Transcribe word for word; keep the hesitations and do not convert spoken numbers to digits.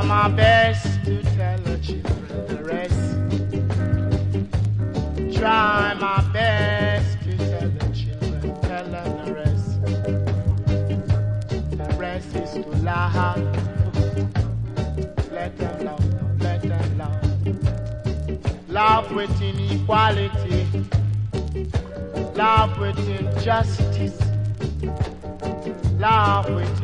my best to tell the children the rest. Try my best to tell the children, tell them the rest. The rest is to laugh. Let them love, let them love. Love with inequality. Love with injustice. Love with